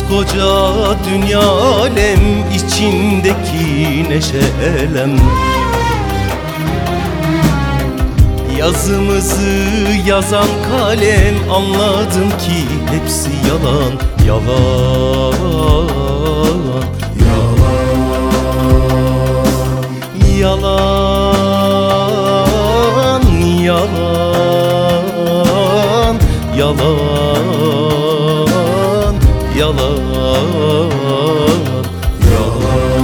Koskoca dünya alem, içindeki neşe elem. Yazımızı yazan kalem, anladım ki hepsi yalan, yalan, yalan, yalan, yalan, yalan, yalan, yalan.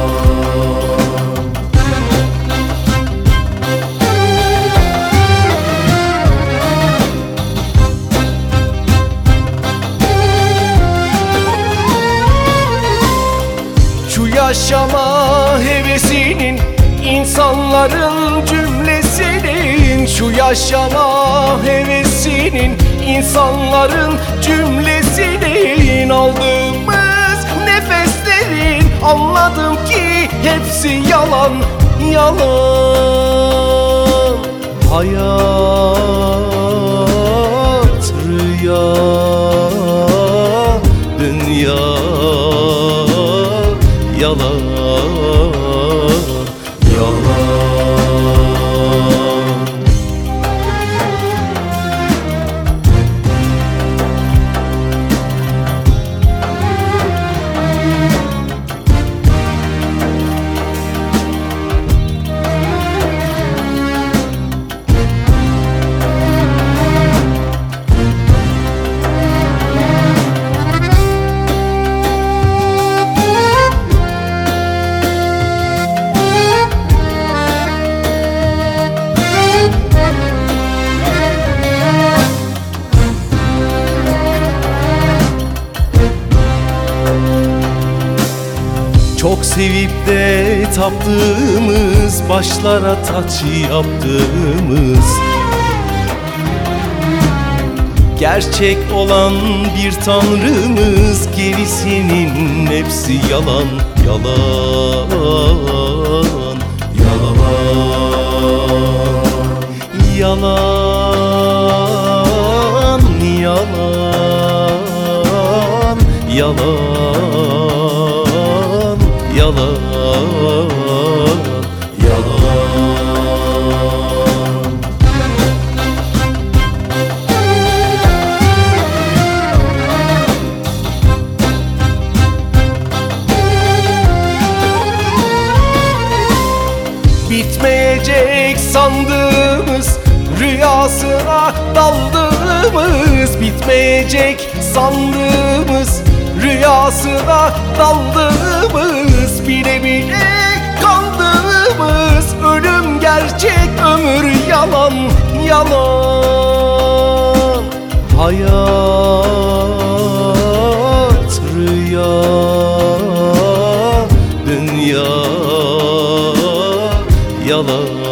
Şu yaşama hevesinin, insanların cümlesinin, şu yaşama hevesinin, insanların cümlesinin, aldığımız nefeslerin, anladım ki hepsi yalan, yalan. Hayat rüya, dünya yalan, yalan. Çok sevip de taptığımız, başlara taç yaptığımız, gerçek olan bir tanrımız, gerisinin hepsi yalan, yalan, yalan, yalan, yalan, yalan, yalan, yalan. Bitmeyecek sandığımız, rüyasına daldığımız, bitmeyecek sandığımız, rüyasına daldığımız, bile bile kandığımız, ölüm gerçek, ömür yalan, yalan. Hayat rüya, dünya yalan.